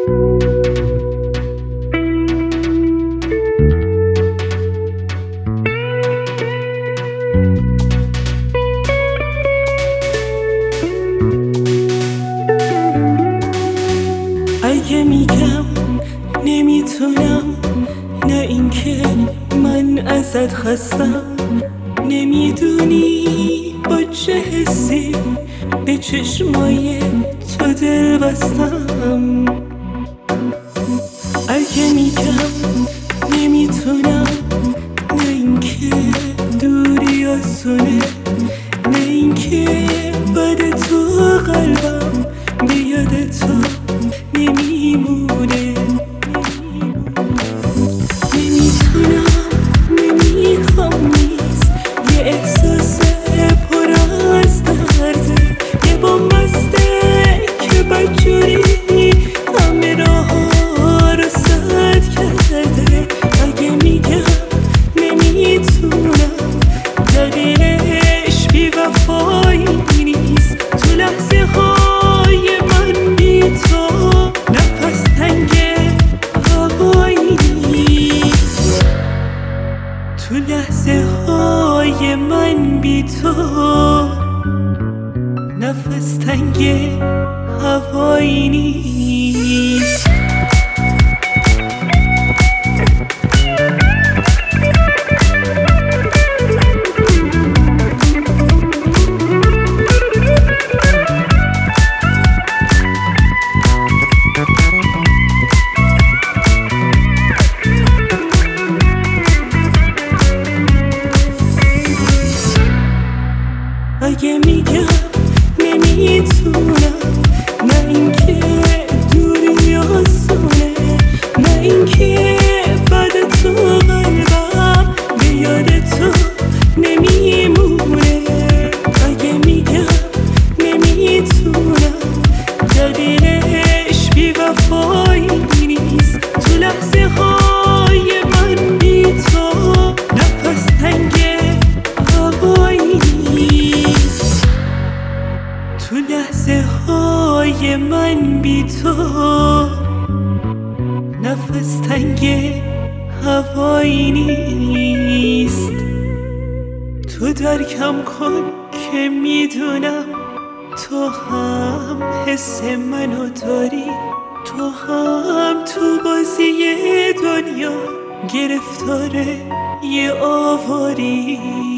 اگه میگم نمیتونم، نه اینکه من ازت خستم، نمیدونی با چه حسی به چشمای تو دل بستم. اگه میگم نمیتونم، نه اینکه دوری آسونه، نه اینکه بعد تو قلبم به یاد تو نمیمونه. نمیتونم، نمیخوام، نیست یه احساس پر از درده، یه بامبسته که بدجوری همه راه ها رو سد کرده. اگه میگم نمیتونم، دلیلش بی وفایی نیست، تو لحظه های من بی تو نفس تنگ هوایی نیست، تو لحظه های من بی تو نفس تنگ هوایی نیست. اگه میگم نمیتونم، نه اینکه دوری آسونه، نه اینکه بعد تو قلبم به یاد تو نمیمونه. اگه میگم نمیتونم، دلیلش بی وفایی نیست، تو لحظه های من بی تو نفس تنگ هوایی نیست، تو لحظه های من بی تو نفس تنگ هوایی نیست. تو درکم کن که میدونم تو هم حس منو داری، تو هم تو بازی دنیا گرفتار یه آواری.